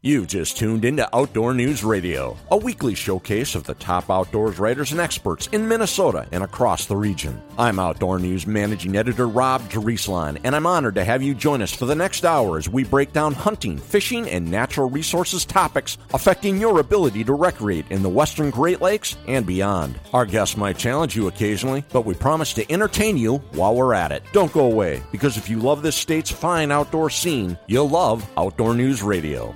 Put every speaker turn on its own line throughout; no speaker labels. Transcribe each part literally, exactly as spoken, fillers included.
You just tuned into Outdoor News Radio, a weekly showcase of the top outdoors writers and experts in Minnesota and across the region. I'm Outdoor News Managing Editor Rob Drieslein, and I'm honored to have you join us for the next hour as we break down hunting, fishing, and natural resources topics affecting your ability to recreate in the western Great Lakes and beyond. Our guests might challenge you occasionally, but we promise to entertain you while we're at it. Don't go away, because if you love this state's fine outdoor scene, you'll love Outdoor News Radio.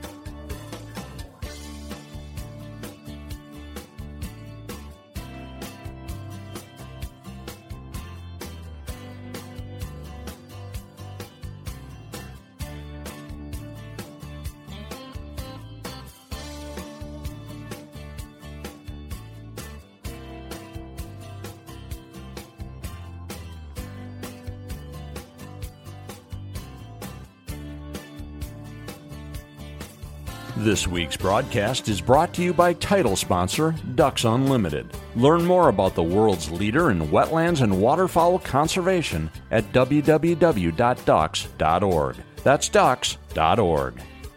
This week's broadcast is brought to you by title sponsor Ducks Unlimited. Learn more about the world's leader in wetlands and waterfowl conservation at w w w dot ducks dot org. That's ducks dot org.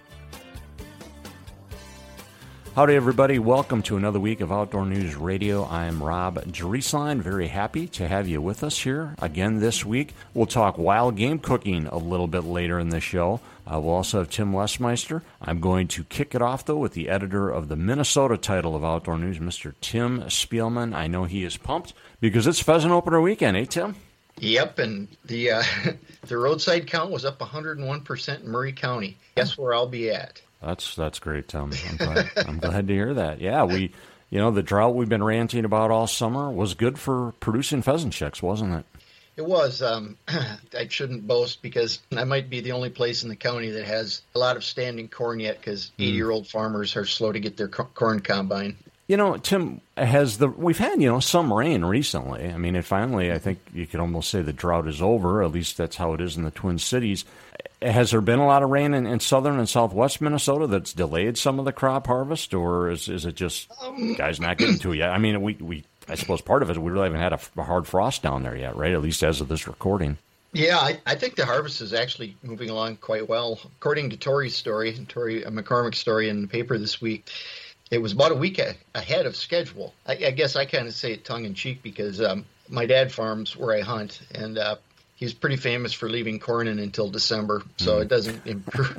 Howdy, everybody. Welcome to another week of Outdoor News Radio. I'm Rob Drieslein. Very happy to have you with us here again this week. We'll talk wild game cooking a little bit later in the show. Uh, we'll also have Tim Lesmeister. I'm going to kick it off, though, with the editor of the Minnesota title of Outdoor News, Mister Tim Spielman. I know he is pumped because it's pheasant opener weekend, eh, Tim?
Yep, and the uh, the roadside count was up one hundred one percent in Murray County. Guess where I'll be at?
That's that's great, Tim. I'm glad, I'm glad to hear that. Yeah, we, you know, the drought we've been ranting about all summer was good for producing pheasant chicks, wasn't it?
It was. Um, I shouldn't boast because I might be the only place in the county that has a lot of standing corn yet because eighty-year-old farmers are slow to get their co- corn combine.
You know, Tim, has the we've had, you know, some rain recently. I mean, it finally, I think you could almost say the drought is over. At least that's how it is in the Twin Cities. Has there been a lot of rain in, in southern and southwest Minnesota that's delayed some of the crop harvest, or is is it just um, guys not getting to it yet? I mean, we, we I suppose part of it is we really haven't had a, a hard frost down there yet, right? At least as of this recording. Yeah,
I, I think the harvest is actually moving along quite well. According to Tori's story, Tori McCormick's story in the paper this week, it was about a week a, ahead of schedule. I, I guess I kind of say it tongue-in-cheek because um, my dad farms where I hunt, and uh, he's pretty famous for leaving corn in until December, so mm. it doesn't improve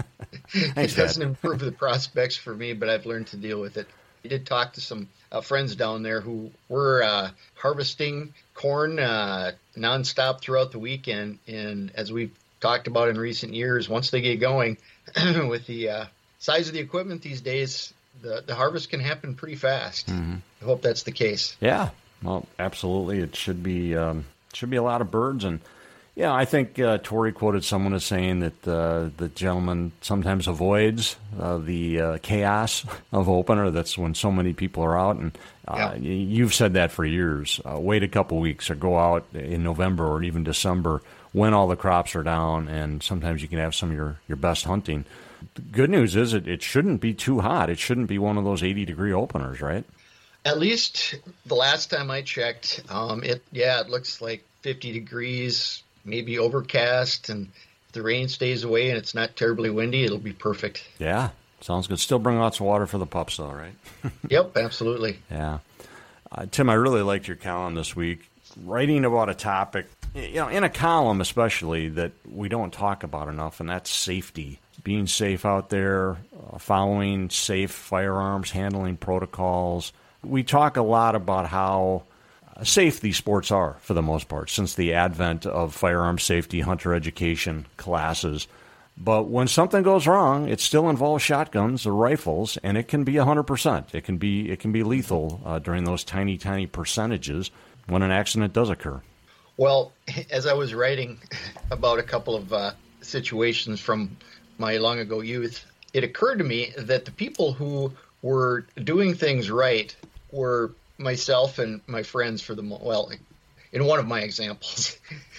it doesn't improve the prospects for me, but I've learned to deal with it. I did talk to some uh, friends down there who were uh, harvesting corn uh, nonstop throughout the weekend, and as we've talked about in recent years, once they get going with the uh, size of the equipment these days, the, the harvest can happen pretty fast. Mm-hmm. I hope that's the case.
Yeah, well, absolutely. It should be um, should be a lot of birds. And, yeah, I think uh, Tori quoted someone as saying that uh, the gentleman sometimes avoids uh, the uh, chaos of opener. That's when so many people are out. And uh, yeah. You've said that for years. Uh, wait a couple weeks or go out in November or even December when all the crops are down, and sometimes you can have some of your, your best hunting. The good news is it, it shouldn't be too hot. It shouldn't be one of those eighty-degree openers, right?
At least the last time I checked, um, it yeah, it looks like fifty degrees, maybe overcast, and if the rain stays away and it's not terribly windy, it'll be perfect.
Yeah, sounds good. Still bring lots of water for the pups, though, right?
Yep, absolutely.
Yeah. Uh, Tim, I really liked your column this week, writing about a topic, you know, in a column especially, that we don't talk about enough, and that's safety. Being safe out there, uh, following safe firearms, handling protocols. We talk a lot about how safe these sports are for the most part since the advent of firearm safety, hunter education classes. But when something goes wrong, it still involves shotguns or rifles, and it can be one hundred percent. It can be it can be lethal uh, during those tiny, tiny percentages when an accident does occur.
Well, as I was writing about a couple of uh, situations from my long ago youth, it occurred to me that the people who were doing things right were myself and my friends for the, well, in one of my examples,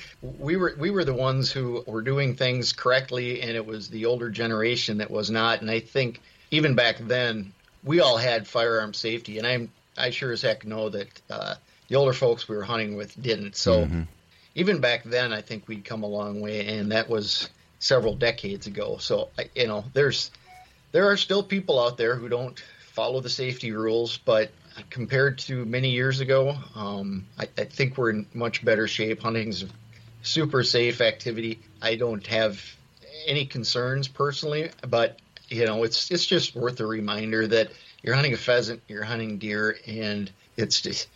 we were we were the ones who were doing things correctly, and it was the older generation that was not. And I think even back then, we all had firearm safety, and I'm I sure as heck know that uh, the older folks we were hunting with didn't. So mm-hmm. even back then, I think we'd come a long way, and that was several decades ago. So, you know, there's there are still people out there who don't follow the safety rules, but compared to many years ago, um, I, I think we're in much better shape. Hunting's a super safe activity. I don't have any concerns personally, but you know, it's it's just worth a reminder that you're hunting a pheasant, you're hunting deer, and it's just,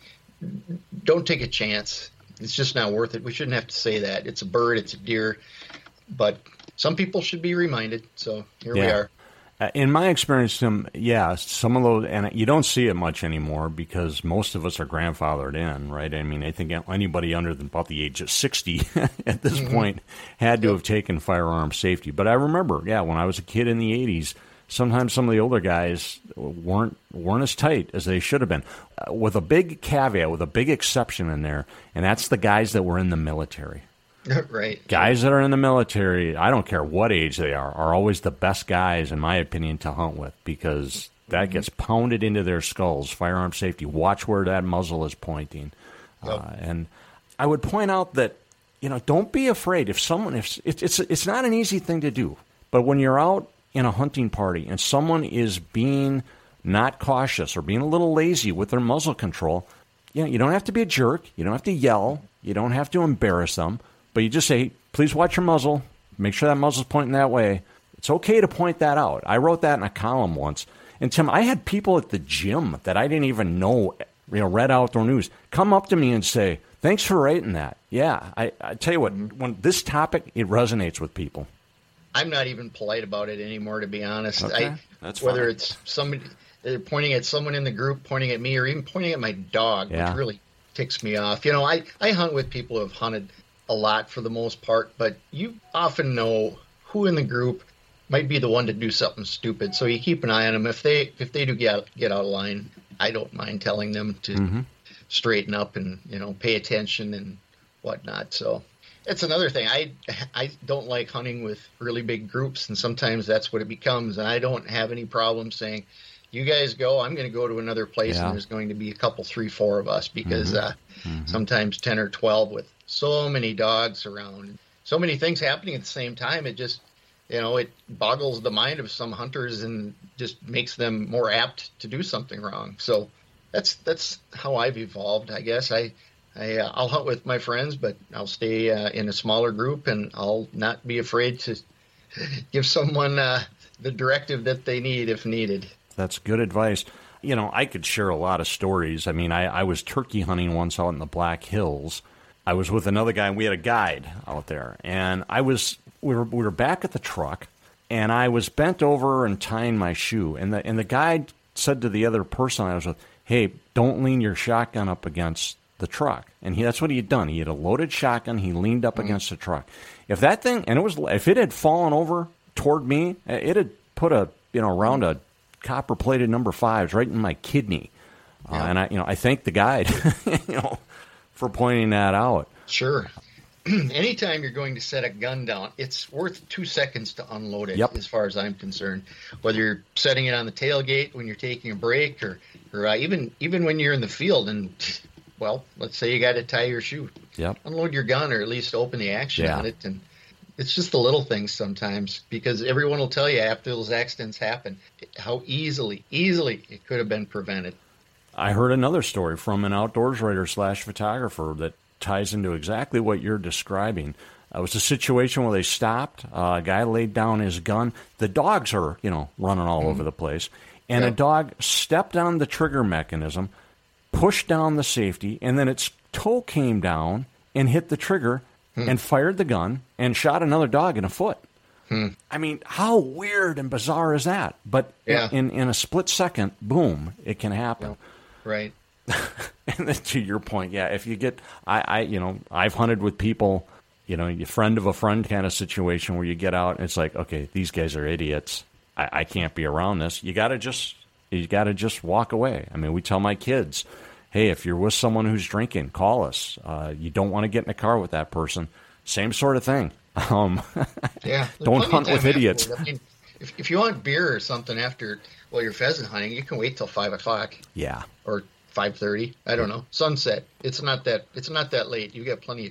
don't take a chance. It's just not worth it. We shouldn't have to say that. It's a bird, it's a deer, but some people should be reminded. So here
yeah.
we are.
Uh, in my experience, Tim, yeah, some of those, and you don't see it much anymore because most of us are grandfathered in, right? I mean, I think anybody under the, about the age of sixty at this mm-hmm. point had to have taken firearm safety. But I remember, yeah, when I was a kid in the eighties, sometimes some of the older guys weren't weren't as tight as they should have been, uh, with a big caveat, with a big exception in there, and that's the guys that were in the military.
Right.
Guys that are in the military, I don't care what age they are, are always the best guys, in my opinion, to hunt with because that mm-hmm. gets pounded into their skulls. Firearm safety, watch where that muzzle is pointing. Yep. Uh, and I would point out that, you know, don't be afraid. If someone, if it's, it's, it's not an easy thing to do, but when you're out in a hunting party and someone is being not cautious or being a little lazy with their muzzle control, you know, you don't have to be a jerk. You don't have to yell. You don't have to embarrass them. But you just say, please watch your muzzle. Make sure that muzzle's pointing that way. It's okay to point that out. I wrote that in a column once. And, Tim, I had people at the gym that I didn't even know, you know, read Outdoor News, come up to me and say, thanks for writing that. Yeah, I, I tell you what, when this topic, it resonates with people.
I'm not even polite about it anymore, to be honest.
Okay,
I,
that's
whether
fine.
it's somebody they're pointing at someone in the group, pointing at me, or even pointing at my dog,
yeah.
which really ticks me off. You know, I, I hunt with people who have hunted a lot for the most part, but you often know who in the group might be the one to do something stupid. So you keep an eye on them. If they if they do get out, get out of line, I don't mind telling them to mm-hmm. straighten up and, you know, pay attention and whatnot. So that's another thing. I I don't like hunting with really big groups, and sometimes that's what it becomes. And I don't have any problem saying, you guys go, I'm going to go to another place, yeah. and there's going to be a couple, three, four of us, because mm-hmm. Uh, mm-hmm. sometimes ten or twelve with so many dogs around, so many things happening at the same time. It just, you know, it boggles the mind of some hunters and just makes them more apt to do something wrong. So that's that's how I've evolved, I guess. I, I uh, I'll hunt with my friends, but I'll stay uh, in a smaller group, and I'll not be afraid to give someone uh, the directive that they need if needed.
That's good advice. You know, I could share a lot of stories. I mean, I, I was turkey hunting once out in the Black Hills. I was with another guy, and we had a guide out there. And I was we were we were back at the truck, and I was bent over and tying my shoe. And the and the guide said to the other person I was with, "Hey, don't lean your shotgun up against the truck." And he that's what he had done. He had a loaded shotgun. He leaned up mm-hmm. against the truck. If that thing and it was if it had fallen over toward me, it had put a you know around a copper plated number fives right in my kidney. Yeah. Uh, and I you know I thank the guide you know for pointing that out.
Sure. Anytime you're going to set a gun down, it's worth two seconds to unload it,
yep.
as far as I'm concerned. Whether you're setting it on the tailgate when you're taking a break, or, or uh, even even when you're in the field and, well, let's say you got to tie your shoe.
Yep.
Unload your gun, or at least open the action
yeah.
on it. And it's just the little things sometimes, because everyone will tell you after those accidents happen how easily, easily it could have been prevented.
I heard another story from an outdoors writer slash photographer that ties into exactly what you're describing. It was a situation where they stopped. Uh, a guy laid down his gun. The dogs are, you know, running all mm-hmm. over the place. And yeah. a dog stepped on the trigger mechanism, pushed down the safety, and then its toe came down and hit the trigger hmm. and fired the gun and shot another dog in the foot. Hmm. I mean, how weird and bizarre is that? But
yeah.
in, in a split second, boom, it can happen.
Yeah. Right.
And then to your point, yeah, if you get, I, I, you know, I've hunted with people, you know, a friend of a friend kind of situation where you get out and it's like, okay, these guys are idiots. I, I can't be around this. You got to just, you got to just walk away. I mean, we tell my kids, hey, if you're with someone who's drinking, call us. Uh, you don't want to get in a car with that person. Same sort of thing. Um,
yeah.
Don't hunt with idiots.
I mean, if, if you want beer or something after, well, you're pheasant hunting, you can wait till five o'clock.
Yeah.
Or five thirty. I don't know. Sunset. It's not that. It's not that late. You got plenty of time.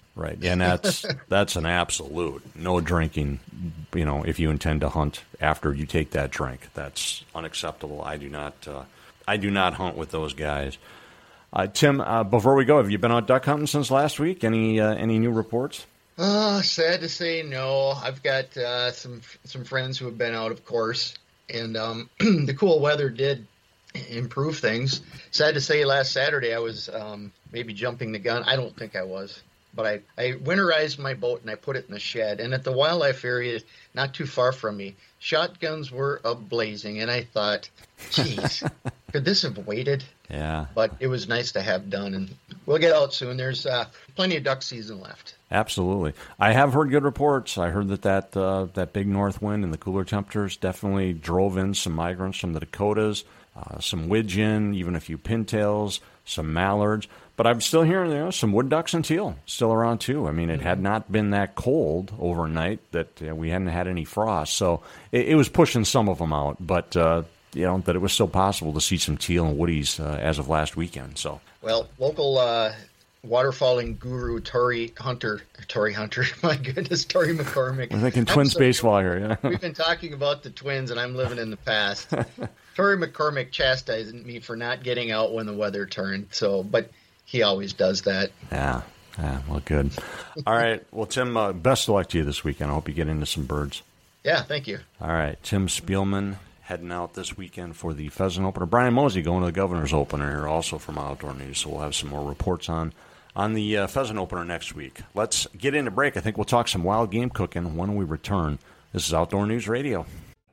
Right, and that's that's an absolute no drinking. You know, if you intend to hunt after you take that drink, that's unacceptable. I do not, uh, I do not hunt with those guys. Uh, Tim, uh, before we go, have you been out duck hunting since last week? Any uh, any new reports?
Uh, sad to say, no. I've got uh, some some friends who have been out, of course, and um, the cool weather did improve things. Sad to say, last Saturday I was um, maybe jumping the gun. I don't think I was. But I, I winterized my boat and I put it in the shed. And at the wildlife area, not too far from me, shotguns were ablazing. And I thought, geez, could this have waited?
Yeah.
But it was nice to have done. And we'll get out soon. There's uh, plenty of duck season left.
Absolutely. I have heard good reports. I heard that that, uh, that big north wind and the cooler temperatures definitely drove in some migrants from the Dakotas, uh, some widgeon, even a few pintails, some mallards. But I'm still hearing, you know, some wood ducks and teal still around, too. I mean, it had not been that cold overnight that uh, we hadn't had any frost. So it, it was pushing some of them out. But, uh, you know, that it was still possible to see some teal and woodies uh, as of last weekend. So,
well, local uh, waterfowling guru Tori Hunter, Tori Hunter, my goodness, Tori McCormick.
We're thinking Twins so, baseball here, yeah.
We've been talking about the Twins, and I'm living in the past. Tori McCormick chastised me for not getting out when the weather turned. So, but he always does that.
Yeah. Yeah. Well, good. All right. Well, Tim, uh, best of luck to you this weekend. I hope you get into some birds.
Yeah. Thank you.
All right. Tim Spielman heading out this weekend for the Pheasant Opener. Brian Mosey going to the Governor's Opener here, also from Outdoor News. So we'll have some more reports on on the uh, Pheasant Opener next week. Let's get into break. I think we'll talk some wild game cooking when we return. This is Outdoor News Radio.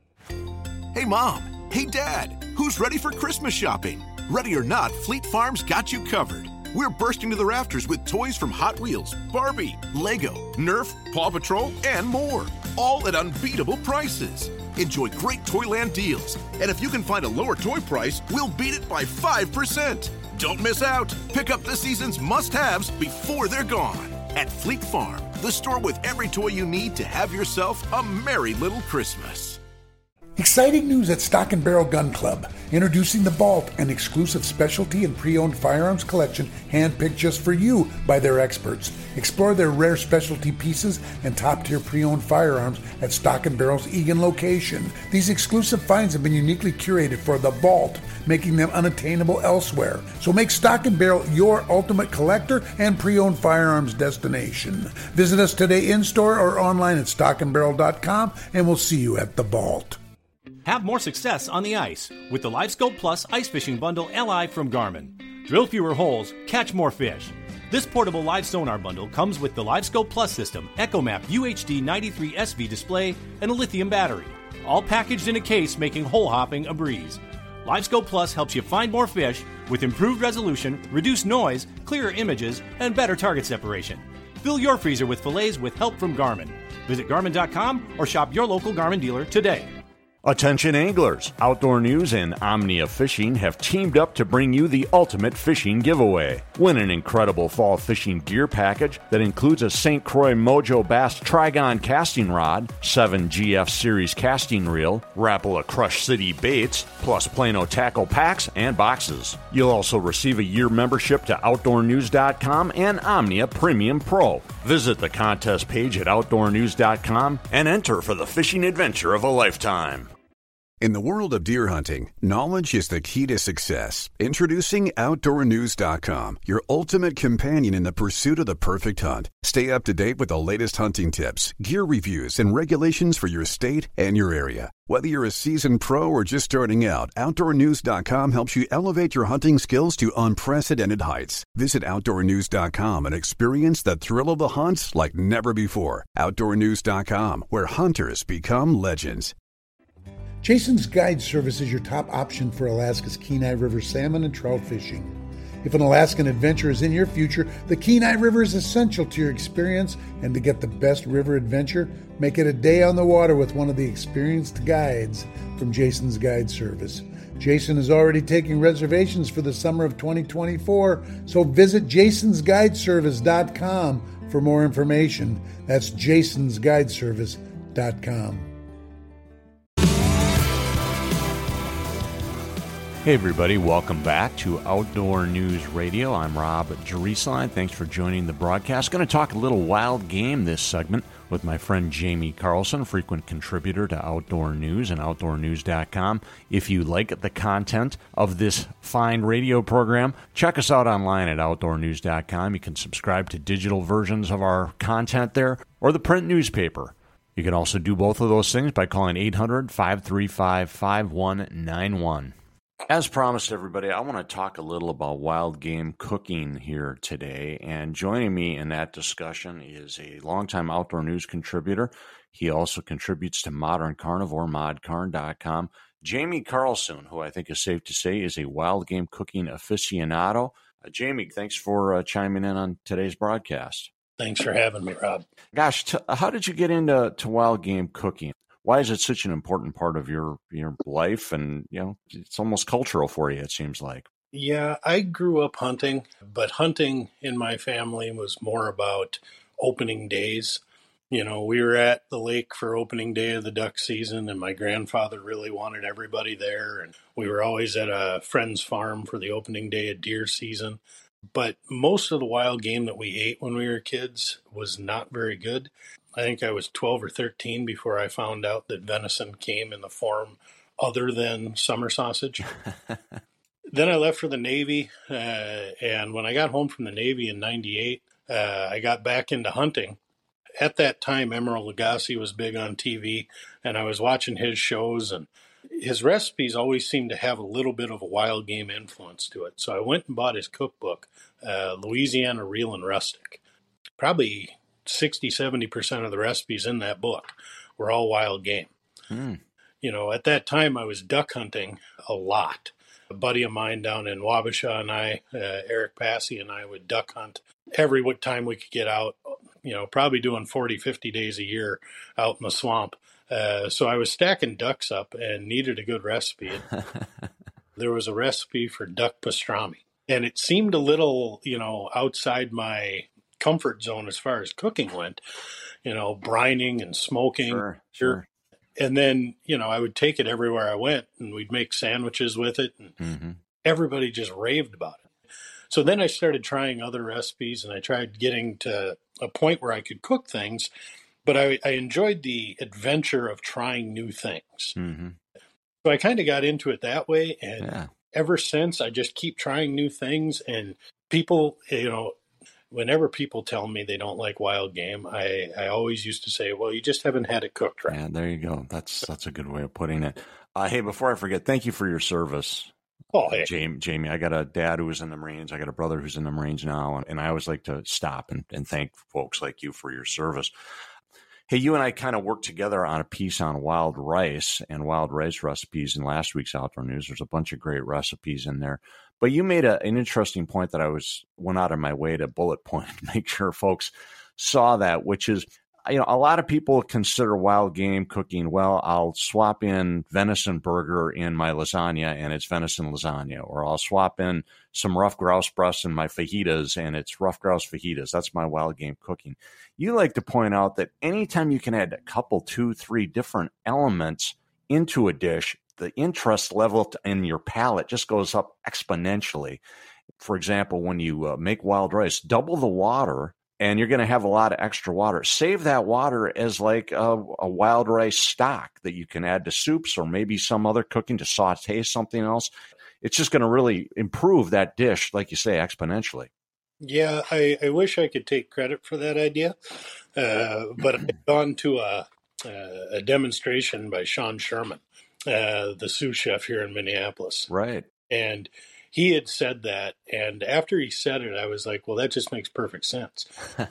Hey, Mom. Hey, Dad. Who's ready for Christmas shopping? Ready or not, Fleet Farm's got you covered. We're bursting to the rafters with toys from Hot Wheels, Barbie, Lego, Nerf, Paw Patrol, and more. All at unbeatable prices. Enjoy great Toyland deals. And if you can find a lower toy price, we'll beat it by five percent. Don't miss out. Pick up this season's must-haves before they're gone. At Fleet Farm, the store with every toy you need to have yourself a merry little Christmas.
Exciting news at Stock and Barrel Gun Club. Introducing the Vault, an exclusive specialty and pre-owned firearms collection handpicked just for you by their experts. Explore their rare specialty pieces and top-tier pre-owned firearms at Stock and Barrel's Eagan location. These exclusive finds have been uniquely curated for the Vault, making them unattainable elsewhere. So make Stock and Barrel your ultimate collector and pre-owned firearms destination. Visit us today in-store or online at stock and barrel dot com, and we'll see you at the Vault.
Have more success on the ice with the LiveScope Plus Ice Fishing Bundle L I from Garmin. Drill fewer holes, catch more fish. This portable live sonar bundle comes with the LiveScope Plus system, EchoMap U H D ninety-three S V display, and a lithium battery. All packaged in a case, making hole hopping a breeze. LiveScope Plus helps you find more fish with improved resolution, reduced noise, clearer images, and better target separation. Fill your freezer with fillets with help from Garmin. Visit Garmin dot com or shop your local Garmin dealer today.
Attention anglers! Outdoor News and Omnia Fishing have teamed up to bring you the ultimate fishing giveaway. Win an incredible fall fishing gear package that includes a Saint Croix Mojo Bass Trigon casting rod, seven G F Series casting reel, Rapala Crush City baits, plus Plano tackle packs and boxes. You'll also receive a year membership to outdoor news dot com and Omnia Premium Pro. Visit the contest page at outdoor news dot com and enter for the fishing adventure of a lifetime.
In the world of deer hunting, knowledge is the key to success. Introducing outdoor news dot com, your ultimate companion in the pursuit of the perfect hunt. Stay up to date with the latest hunting tips, gear reviews, and regulations for your state and your area. Whether you're a seasoned pro or just starting out, outdoor news dot com helps you elevate your hunting skills to unprecedented heights. Visit outdoor news dot com and experience the thrill of the hunt like never before. outdoor news dot com, where hunters become legends.
Jason's Guide Service is your top option for Alaska's Kenai River salmon and trout fishing. If an Alaskan adventure is in your future, the Kenai River is essential to your experience, and to get the best river adventure, make it a day on the water with one of the experienced guides from Jason's Guide Service. Jason is already taking reservations for the summer of twenty twenty-four, so visit jasons guide service dot com for more information. That's jasons guide service dot com.
Hey everybody, welcome back to Outdoor News Radio. I'm Rob Jerusalem. Thanks for joining the broadcast. Going to talk a little wild game this segment with my friend Jamie Carlson, frequent contributor to Outdoor News and outdoor news dot com. If you like the content of this fine radio program, check us out online at outdoor news dot com. You can subscribe to digital versions of our content there or the print newspaper. You can also do both of those things by calling eight hundred, five three five, five one nine one. As promised, everybody, I want to talk a little about wild game cooking here today. And joining me in that discussion is a longtime Outdoor News contributor. He also contributes to Modern Carnivore, mod carn dot com. Jamie Carlson, who I think is safe to say is a wild game cooking aficionado. Uh, Jamie, thanks for uh, chiming in on today's broadcast.
Thanks for having me, Rob.
Gosh, t- how did you get into to wild game cooking? Why is it such an important part of your your life? And, you know, it's almost cultural for you, it seems like.
Yeah, I grew up hunting, but hunting in my family was more about opening days. You know, we were at the lake for opening day of the duck season, and my grandfather really wanted everybody there. And we were always at a friend's farm for the opening day of deer season. But most of the wild game that we ate when we were kids was not very good. I think I was twelve or thirteen before I found out that venison came in the form other than summer sausage. Then I left for the Navy, uh, and when I got home from the Navy in ninety-eight, uh, I got back into hunting. At that time, Emeril Lagasse was big on T V, and I was watching his shows, and his recipes always seemed to have a little bit of a wild game influence to it. So I went and bought his cookbook, uh, Louisiana Real and Rustic. Probably sixty, seventy percent of the recipes in that book were all wild game. Mm. You know, at that time I was duck hunting a lot. A buddy of mine down in Wabasha and I, uh, Eric Passy and I would duck hunt every time we could get out, you know, probably doing forty, fifty days a year out in the swamp. Uh, so I was stacking ducks up and needed a good recipe. There was a recipe for duck pastrami, and it seemed a little, you know, outside my comfort zone as far as cooking went, you know, brining and smoking.
Sure, sure.
And then, you know, I would take it everywhere I went, and we'd make sandwiches with it, and mm-hmm. everybody just raved about it. So then I started trying other recipes, and I tried getting to a point where I could cook things, but I, I enjoyed the adventure of trying new things. Mm-hmm. So I kind of got into it that way, and yeah. ever since, I just keep trying new things, and people, you know, whenever people tell me they don't like wild game, I, I always used to say, well, you just haven't had it cooked right.
Yeah, there you go. That's that's a good way of putting it. Uh, hey, before I forget, thank you for your service.
Oh, hey.
Jamie, Jamie, I got a dad who was in the Marines. I got a brother who's in the Marines now. And, and I always like to stop and, and thank folks like you for your service. Hey, you and I kind of worked together on a piece on wild rice and wild rice recipes in last week's Outdoor News. There's a bunch of great recipes in there. But you made a, an interesting point that I was went out of my way to bullet point to make sure folks saw that, which is, you know, a lot of people consider wild game cooking, well, I'll swap in venison burger in my lasagna and it's venison lasagna, or I'll swap in some rough grouse breasts in my fajitas and it's rough grouse fajitas. That's my wild game cooking. You like to point out that anytime you can add a couple, two, three different elements into a dish, the interest level in your palate just goes up exponentially. For example, when you uh, make wild rice, double the water, and you're going to have a lot of extra water. Save that water as like a, a wild rice stock that you can add to soups or maybe some other cooking to saute something else. It's just going to really improve that dish, like you say, exponentially.
Yeah, I, I wish I could take credit for that idea, uh, but I've gone to a, a demonstration by Sean Sherman, uh, the sous chef here in Minneapolis.
Right.
And he had said that, and after he said it, I was like, well, that just makes perfect sense.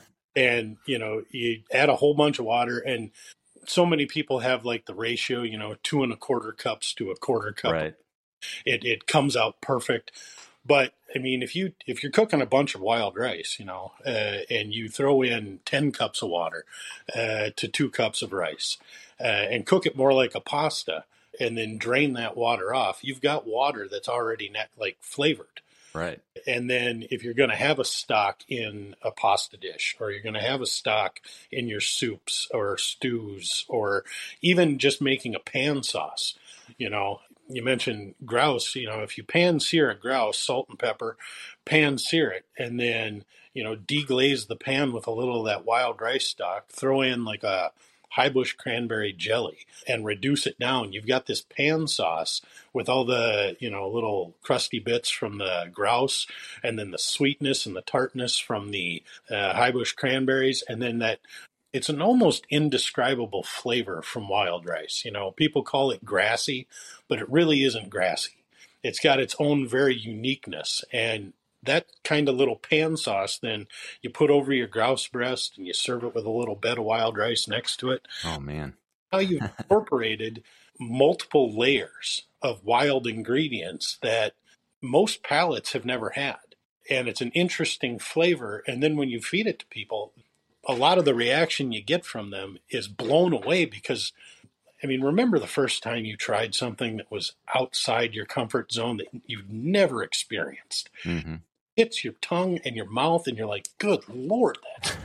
And, you know, you add a whole bunch of water, and so many people have like the ratio, you know, two and a quarter cups to a quarter cup.
Right.
It it comes out perfect. But I mean, if you if you're cooking a bunch of wild rice, you know, uh, and you throw in ten cups of water uh, to two cups of rice, uh, and cook it more like a pasta, and then drain that water off, you've got water that's already net, like flavored.
Right.
And then if you're going to have a stock in a pasta dish, or you're going to have a stock in your soups or stews, or even just making a pan sauce, you know, you mentioned grouse. You know, if you pan sear a grouse, salt and pepper, pan sear it, and then, you know, deglaze the pan with a little of that wild rice stock, throw in like a high bush cranberry jelly and reduce it down. You've got this pan sauce with all the, you know, little crusty bits from the grouse, and then the sweetness and the tartness from the uh, high bush cranberries, and then that it's an almost indescribable flavor from wild rice. You know, people call it grassy, but it really isn't grassy. It's got its own very uniqueness. And that kind of little pan sauce, then you put over your grouse breast and you serve it with a little bed of wild rice next to it.
Oh, man.
Now you've incorporated multiple layers of wild ingredients that most palates have never had. And it's an interesting flavor. And then when you feed it to people, a lot of the reaction you get from them is blown away because, I mean, remember the first time you tried something that was outside your comfort zone that you've never experienced.
Mm-hmm.
Hits your tongue and your mouth, and you're like, good Lord, that's...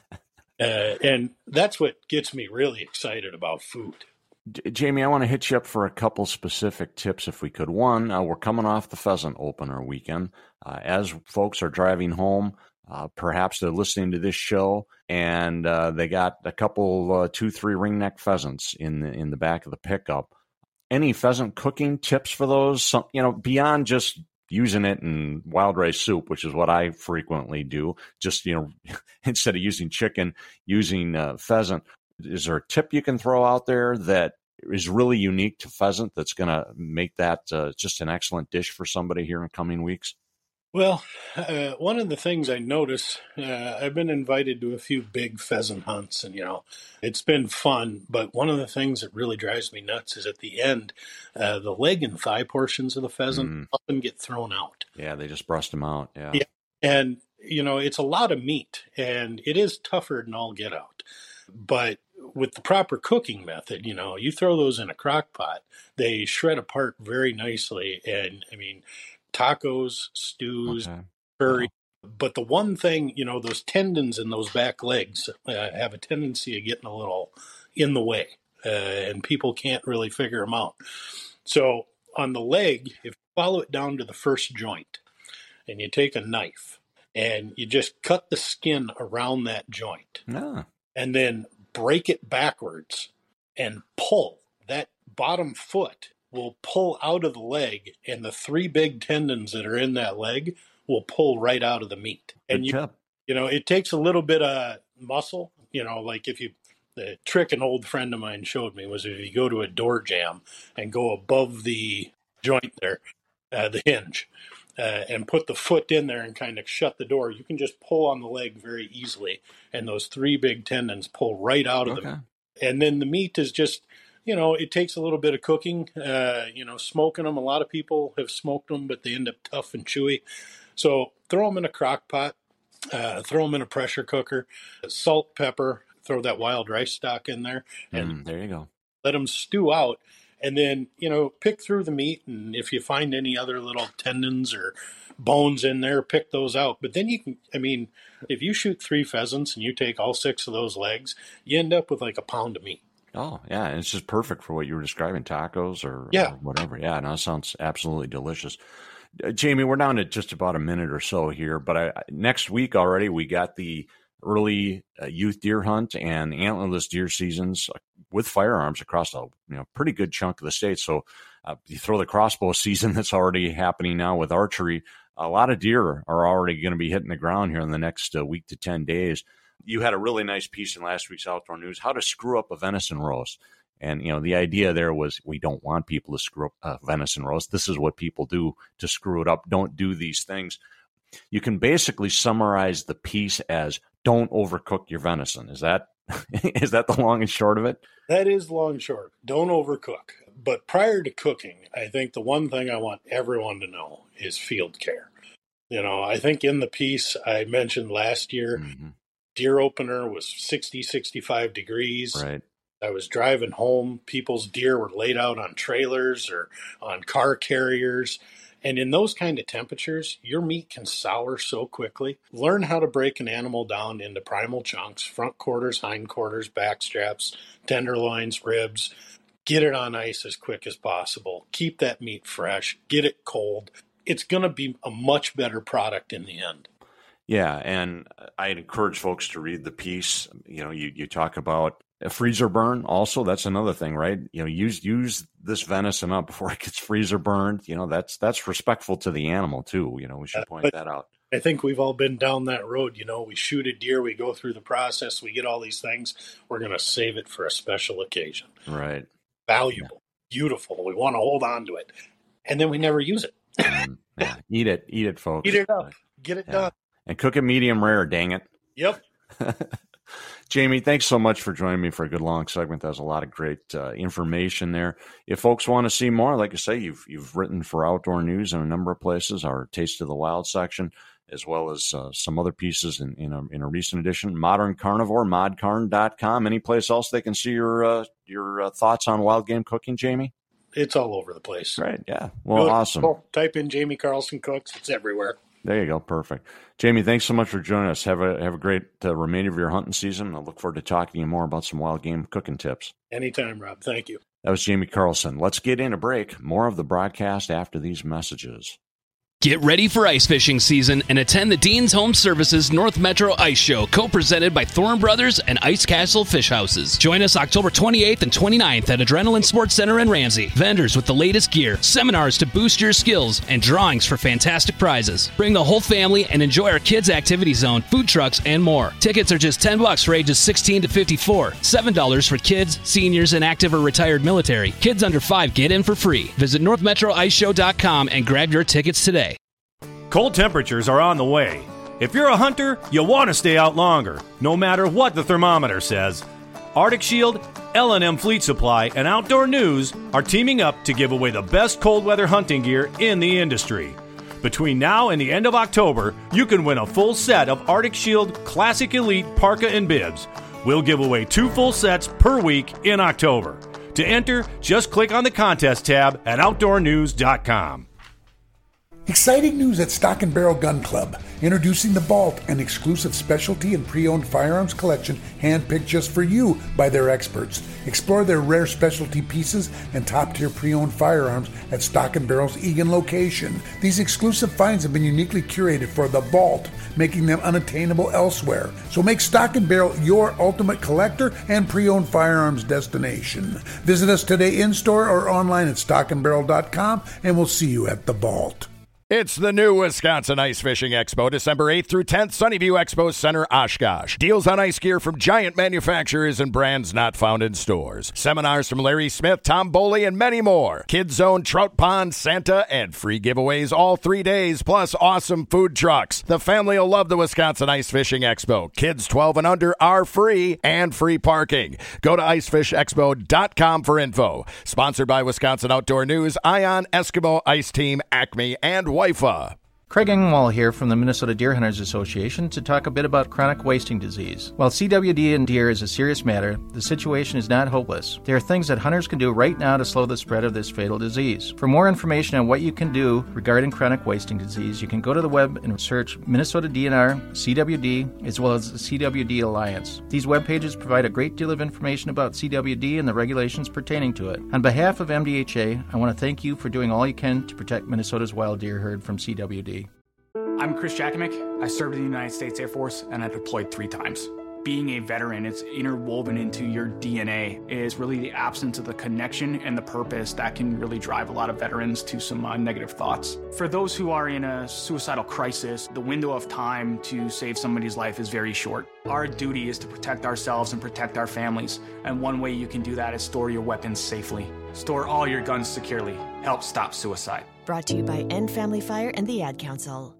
uh, and that's what gets me really excited about food.
J- Jamie, I want to hit you up for a couple specific tips if we could. One, uh, we're coming off the pheasant opener weekend. Uh, as folks are driving home, Uh, perhaps they're listening to this show and uh, they got a couple, uh, two, three ringneck pheasants in the, in the back of the pickup. Any pheasant cooking tips for those? Some, you know, beyond just using it in wild rice soup, which is what I frequently do. Just, you know, instead of using chicken, using uh, pheasant. Is there a tip you can throw out there that is really unique to pheasant that's going to make that uh, just an excellent dish for somebody here in coming weeks?
Well, uh, one of the things I notice, uh, I've been invited to a few big pheasant hunts, and, you know, it's been fun. But one of the things that really drives me nuts is at the end, uh, the leg and thigh portions of the pheasant mm. often get thrown out.
Yeah, they just brust them out. Yeah.
yeah. And, you know, it's a lot of meat, and it is tougher than all get out. But with the proper cooking method, you know, you throw those in a crock pot, they shred apart very nicely. And, I mean, tacos, stews, okay. curry. Wow. But the one thing, you know, those tendons in those back legs uh, have a tendency of getting a little in the way, uh, and people can't really figure them out. So on the leg, if you follow it down to the first joint and you take a knife and you just cut the skin around that joint
ah.
and then break it backwards and pull that bottom foot will pull out of the leg, and the three big tendons that are in that leg will pull right out of the meat. And you, you know, it takes a little bit of muscle, you know, like if you, the trick an old friend of mine showed me was if you go to a door jamb and go above the joint there, uh, the hinge, uh, and put the foot in there and kind of shut the door, you can just pull on the leg very easily. And those three big tendons pull right out of
okay.
the, and then the meat is just, you know, it takes a little bit of cooking, uh, you know, smoking them. A lot of people have smoked them, but they end up tough and chewy. So throw them in a crock pot, uh, throw them in a pressure cooker, salt, pepper, throw that wild rice stock in there. And
mm, there you go.
Let them stew out. And then, you know, pick through the meat. And if you find any other little tendons or bones in there, pick those out. But then you can, I mean, if you shoot three pheasants and you take all six of those legs, you end up with like a pound of meat.
Oh, yeah. And it's just perfect for what you were describing, tacos or,
yeah.
or whatever. Yeah, no, it sounds absolutely delicious. Uh, Jamie, we're down to just about a minute or so here, but I, next week already we got the early uh, youth deer hunt and antlerless deer seasons with firearms across a you know pretty good chunk of the state. So uh, you throw the crossbow season that's already happening now with archery. A lot of deer are already going to be hitting the ground here in the next uh, week to ten days. You had a really nice piece in last week's Outdoor News, how to screw up a venison roast. And, you know, the idea there was we don't want people to screw up a venison roast. This is what people do to screw it up. Don't do these things. You can basically summarize the piece as don't overcook your venison. Is that is that the long and short of it?
That is long and short. Don't overcook. But prior to cooking, I think the one thing I want everyone to know is field care. You know, I think in the piece I mentioned last year, mm-hmm. deer opener was sixty, sixty-five degrees.
Right.
I was driving home. People's deer were laid out on trailers or on car carriers. And in those kind of temperatures, your meat can sour so quickly. Learn how to break an animal down into primal chunks, front quarters, hind quarters, back straps, tenderloins, ribs. get it on ice as quick as possible, keep that meat fresh, get it cold. It's going to be a much better product in the end.
Yeah, and I'd encourage folks to read the piece. You know, you, you talk about a freezer burn also. That's another thing, right? You know, use use this venison up before it gets freezer burned. You know, that's that's respectful to the animal too. You know, we should point that out.
I think we've all been down that road. You know, we shoot a deer, we go through the process, we get all these things. We're going to save it for a special occasion.
Right.
Valuable, yeah. Beautiful. We want to hold on to it. And then we never use it.
um, yeah. Eat it. Eat it, folks.
Eat it up. Get it
yeah.
done.
And cook it medium rare, dang it.
Yep.
Jamie, thanks so much for joining me for a good long segment. That was a lot of great uh, information there. If folks want to see more, like I say, you've you've written for Outdoor News in a number of places, our Taste of the Wild section, as well as uh, some other pieces in, in, a, in a recent edition. Modern Carnivore, mod carn dot com. Any place else they can see your uh, your uh, thoughts on wild game cooking, Jamie?
It's all over the place.
Right, yeah. Well,
Good.
Awesome.
Type in Jamie Carlson Cooks. It's everywhere.
There you go. Perfect. Jamie, thanks so much for joining us. Have a have a great uh, remainder of your hunting season. I look forward to talking to you more about some wild game cooking tips.
Anytime, Rob. Thank you.
That was Jamie Carlson. Let's get in a break. More of the broadcast after these messages.
Get ready for ice fishing season and attend the Dean's Home Services North Metro Ice Show, co-presented by Thorne Brothers and Ice Castle Fish Houses. Join us October twenty-eighth and twenty-ninth at Adrenaline Sports Center in Ramsey. Vendors with the latest gear, seminars to boost your skills, and drawings for fantastic prizes. Bring the whole family and enjoy our kids' activity zone, food trucks, and more. Tickets are just ten bucks for ages sixteen to fifty-four, seven dollars for kids, seniors, and active or retired military. Kids under five get in for free. Visit north metro ice show dot com and grab your tickets today.
Cold temperatures are on the way. If you're a hunter, you want to stay out longer, no matter what the thermometer says. Arctic Shield, L and M Fleet Supply, and Outdoor News are teaming up to give away the best cold weather hunting gear in the industry. Between now and the end of October, you can win a full set of Arctic Shield Classic Elite Parka and Bibs. We'll give away two full sets per week in October. To enter, just click on the contest tab at outdoor news dot com.
Exciting news at Stock and Barrel Gun Club. Introducing the Vault, an exclusive specialty and pre-owned firearms collection handpicked just for you by their experts. Explore their rare specialty pieces and top-tier pre-owned firearms at Stock and Barrel's Eagan location. These exclusive finds have been uniquely curated for the Vault, making them unattainable elsewhere. So make Stock and Barrel your ultimate collector and pre-owned firearms destination. Visit us today in-store or online at stock and barrel dot com, and we'll see you at the Vault.
It's the new Wisconsin Ice Fishing Expo, December eighth through tenth, Sunnyview Expo Center, Oshkosh. Deals on ice gear from giant manufacturers and brands not found in stores. Seminars from Larry Smith, Tom Boley, and many more. Kids Zone, Trout Pond, Santa, and free giveaways all three days, plus awesome food trucks. The family will love the Wisconsin Ice Fishing Expo. Kids twelve and under are free and free parking. Go to ice fish expo dot com for info. Sponsored by Wisconsin Outdoor News, Ion, Eskimo, Ice Team, Acme, and W I F A.
Craig Engwall here from the Minnesota Deer Hunters Association to talk a bit about chronic wasting disease. While C W D in deer is a serious matter, the situation is not hopeless. There are things that hunters can do right now to slow the spread of this fatal disease. For more information on what you can do regarding chronic wasting disease, you can go to the web and search Minnesota D N R, C W D, as well as the C W D Alliance. These web pages provide a great deal of information about C W D and the regulations pertaining to it. On behalf of M D H A, I want to thank you for doing all you can to protect Minnesota's wild deer herd from C W D.
I'm Chris Jakimick. I served in the United States Air Force and I deployed three times. Being a veteran, it's interwoven into your D N A. It is really the absence of the connection and the purpose that can really drive a lot of veterans to some uh, negative thoughts. For those who are in a suicidal crisis, the window of time to save somebody's life is very short. Our duty is to protect ourselves and protect our families. And one way you can do that is store your weapons safely. Store all your guns securely. Help stop suicide.
Brought to you by End Family Fire and the Ad Council.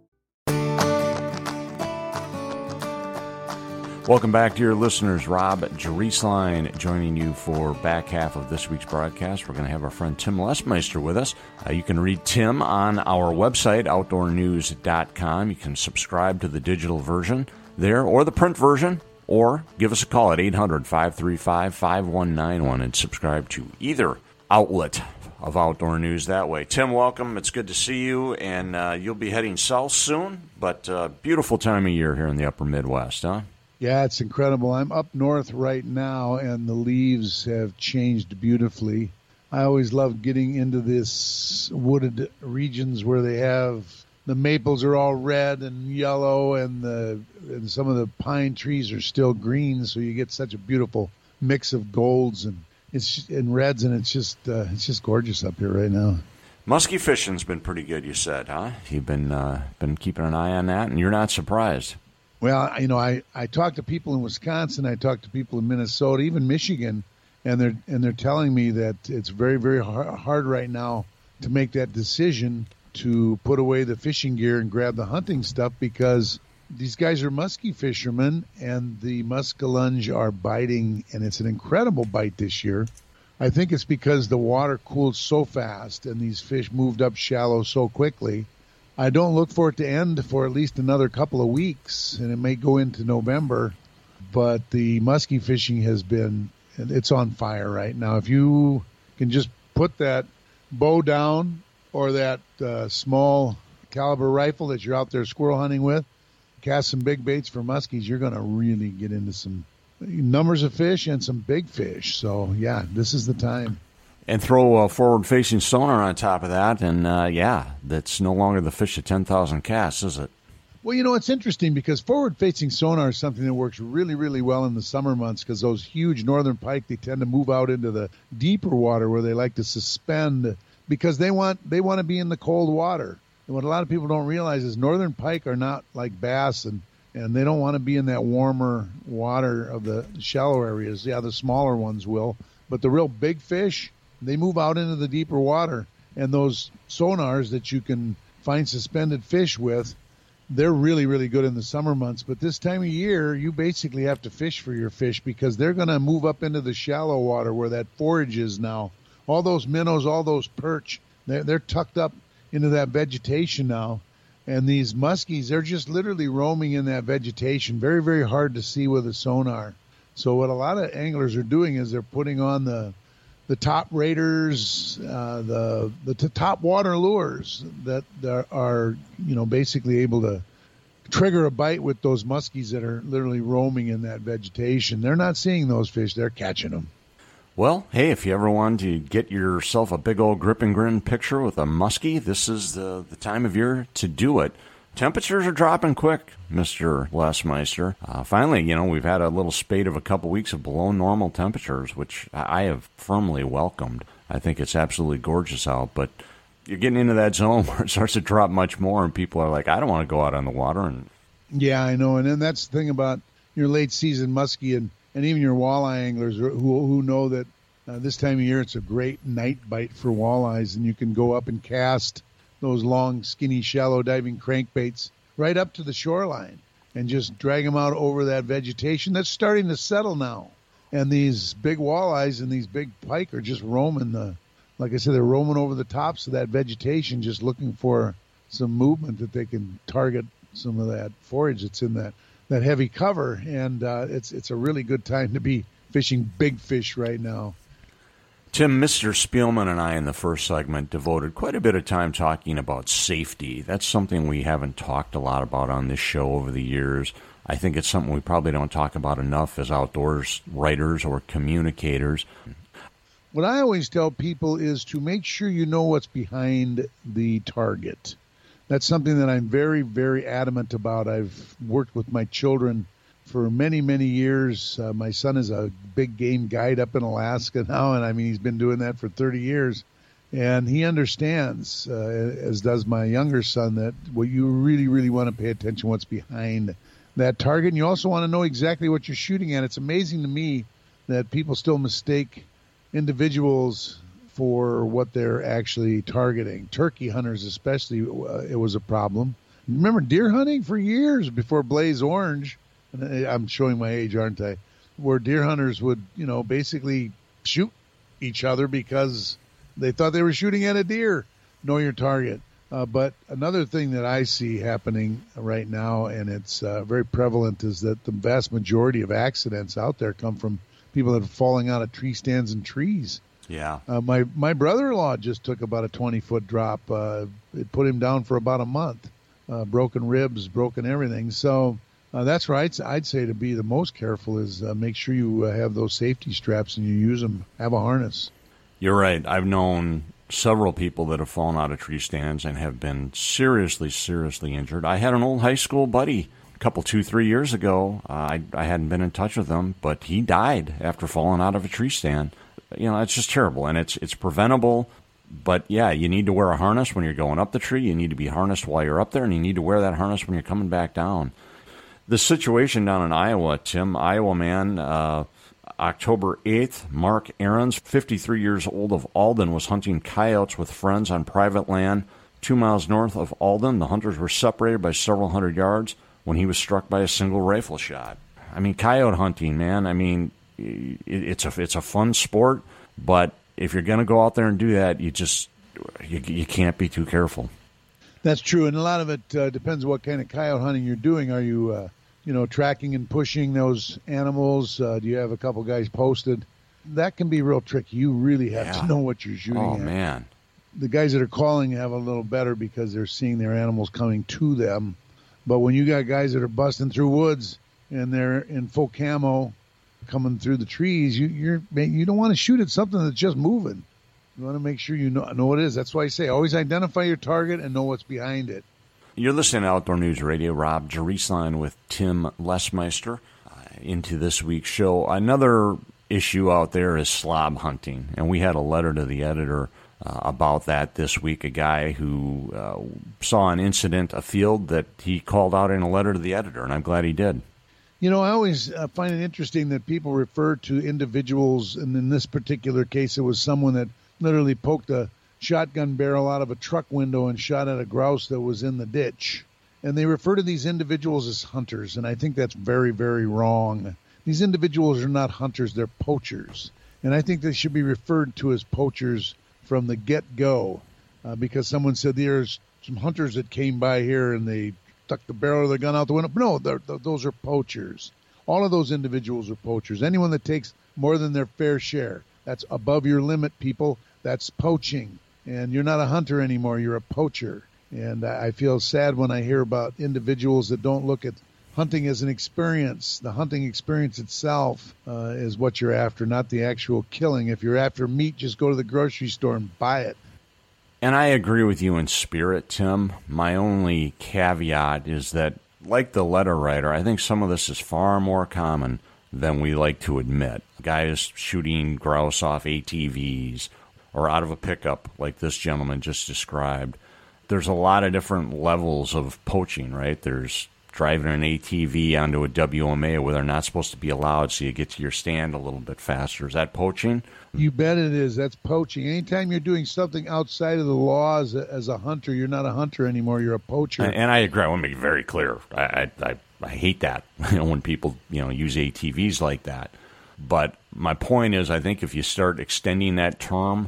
Welcome back, dear listeners. Rob Drieslein joining you for back half of this week's broadcast. We're going to have our friend Tim Lesmeister with us. Uh, you can read Tim on our website, outdoor news dot com. You can subscribe to the digital version there or the print version, or give us a call at eight hundred, five three five, five one nine one and subscribe to either outlet of Outdoor News that way. Tim, welcome. It's good to see you, and uh, you'll be heading south soon, but uh, beautiful time of year here in the upper Midwest, huh?
Yeah, it's incredible. I'm up north right now, and the leaves have changed beautifully. I always love getting into this wooded regions where they have the maples are all red and yellow, and the and some of the pine trees are still green. So you get such a beautiful mix of golds and it's and reds, and it's just uh, it's just gorgeous up here right now.
Muskie fishing's been pretty good, you said, huh? You've been uh, been keeping an eye on that, and you're not surprised.
Well, you know, I, I talk to people in Wisconsin, I talk to people in Minnesota, even Michigan, and they're and they're telling me that it's very, very hard right now to make that decision to put away the fishing gear and grab the hunting stuff because these guys are muskie fishermen, and the muskellunge are biting, and it's an incredible bite this year. I think it's because the water cooled so fast and these fish moved up shallow so quickly. I don't look for it to end for at least another couple of weeks, and it may go into November, but the muskie fishing has been, it's on fire right now. If you can just put that bow down or that uh, small caliber rifle that you're out there squirrel hunting with, cast some big baits for muskies, you're going to really get into some numbers of fish and some big fish. So, yeah, this is the time.
And throw a forward-facing sonar on top of that, and, uh, yeah, that's no longer the fish at ten thousand casts, is it?
Well, you know, it's interesting because forward-facing sonar is something that works really, really well in the summer months because those huge northern pike, they tend to move out into the deeper water where they like to suspend because they want they want to be in the cold water. And what a lot of people don't realize is northern pike are not like bass, and, and they don't want to be in that warmer water of the shallow areas. Yeah, the smaller ones will, but the real big fish, they move out into the deeper water, and those sonars that you can find suspended fish with, they're really, really good in the summer months. But this time of year, you basically have to fish for your fish because they're going to move up into the shallow water where that forage is now. All those minnows, all those perch, they're, they're tucked up into that vegetation now. And these muskies, they're just literally roaming in that vegetation. Very, very hard to see with a sonar. So what a lot of anglers are doing is they're putting on the the top raters, uh, the the t- top water lures that are, you know, basically able to trigger a bite with those muskies that are literally roaming in that vegetation. They're not seeing those fish; they're catching them.
Well, hey, if you ever want to get yourself a big old grip and grin picture with a muskie, this is the the time of year to do it. Temperatures are dropping quick, Mister Lesmeister. Uh, finally, you know, we've had a little spate of a couple weeks of below normal temperatures, which I have firmly welcomed. I think it's absolutely gorgeous out, but you're getting into that zone where it starts to drop much more, and people are like, I don't want to go out on the water. And
yeah, I know, and then that's the thing about your late season muskie and, and even your walleye anglers who who know that uh, this time of year it's a great night bite for walleyes, and you can go up and cast those long, skinny, shallow diving crankbaits right up to the shoreline and just drag them out over that vegetation that's starting to settle now. And these big walleyes and these big pike are just roaming the, like I said, they're roaming over the tops of that vegetation, just looking for some movement that they can target some of that forage that's in that, that heavy cover. And uh, it's it's a really good time to be fishing big fish right now.
Tim, Mister Spielman and I in the first segment devoted quite a bit of time talking about safety. That's something we haven't talked a lot about on this show over the years. I think it's something we probably don't talk about enough as outdoors writers or communicators.
What I always tell people is to make sure you know what's behind the target. That's something that I'm very, very adamant about. I've worked with my children for many, many years. Uh, my son is a big game guide up in Alaska now, and I mean, he's been doing that for thirty years. And he understands, uh, as does my younger son, that what you really, really want to pay attention what's behind that target. And you also want to know exactly what you're shooting at. It's amazing to me that people still mistake individuals for what they're actually targeting. Turkey hunters especially, uh, it was a problem. Remember deer hunting for years before Blaze Orange? I'm showing my age, aren't I? Where deer hunters would, you know, basically shoot each other because they thought they were shooting at a deer. Know your target. Uh, but another thing that I see happening right now, and it's uh, very prevalent, is that the vast majority of accidents out there come from people that are falling out of tree stands and trees.
Yeah.
Uh, my, my brother-in-law just took about a twenty-foot drop. Uh, it put him down for about a month. Uh, broken ribs, broken everything. So Uh, that's right. I'd say to be the most careful is uh, make sure you uh, have those safety straps and you use them. Have a harness.
You're right. I've known several people that have fallen out of tree stands and have been seriously, seriously injured. I had an old high school buddy a couple, two, three years ago. Uh, I, I hadn't been in touch with him, but he died after falling out of a tree stand. You know, it's just terrible, and it's it's preventable. But, yeah, you need to wear a harness when you're going up the tree. You need to be harnessed while you're up there, and you need to wear that harness when you're coming back down. The situation down in Iowa, Tim, Iowa man, uh, October eighth, Mark Ahrens, fifty-three years old, of Alden, was hunting coyotes with friends on private land two miles north of Alden. The hunters were separated by several hundred yards when he was struck by a single rifle shot. I mean, coyote hunting, man, I mean, it, it's a it's a fun sport, but if you're going to go out there and do that, you just you, you can't be too careful.
That's true, and a lot of it uh, depends on what kind of coyote hunting you're doing. Are you, uh, you know, tracking and pushing those animals? Uh, do you have a couple guys posted? That can be real tricky. You really have
yeah.
to know what you're shooting
oh,
at.
Oh, man.
The guys that are calling have a little better because they're seeing their animals coming to them. But when you got guys that are busting through woods and they're in full camo coming through the trees, you you're, you don't want to shoot at something that's just moving. You want to make sure you know, know what it is. That's why I say always identify your target and know what's behind it.
You're listening to Outdoor News Radio. Rob Jerusalem with Tim Lesmeister uh, into this week's show. Another issue out there is slob hunting, and we had a letter to the editor uh, about that this week. A guy who uh, saw an incident afield that he called out in a letter to the editor, and I'm glad he did.
You know, I always uh, find it interesting that people refer to individuals, and in this particular case, it was someone that literally poked a shotgun barrel out of a truck window and shot at a grouse that was in the ditch. And they refer to these individuals as hunters, and I think that's very, very wrong. These individuals are not hunters, they're poachers. And I think they should be referred to as poachers from the get-go, uh, because someone said there's some hunters that came by here and they stuck the barrel of their gun out the window. No, they're, they're, those are poachers. All of those individuals are poachers. Anyone that takes more than their fair share, that's above your limit, people. That's poaching. And you're not a hunter anymore. You're a poacher. And I feel sad when I hear about individuals that don't look at hunting as an experience. The hunting experience itself uh, is what you're after, not the actual killing. If you're after meat, just go to the grocery store and buy it.
And I agree with you in spirit, Tim. My only caveat is that, like the letter writer, I think some of this is far more common than we like to admit. Guys shooting grouse off A T Vs or out of a pickup like this gentleman just described. There's a lot of different levels of poaching, right? There's driving an A T V onto a W M A where they're not supposed to be allowed so you get to your stand a little bit faster. Is that poaching?
You bet it is. That's poaching. Anytime you're doing something outside of the law as a, as a hunter, you're not a hunter anymore. You're a poacher.
And, and I agree. I want to make it very clear. I, I, I, I hate that you know, when people you know use A T Vs like that. But my point is, I think if you start extending that term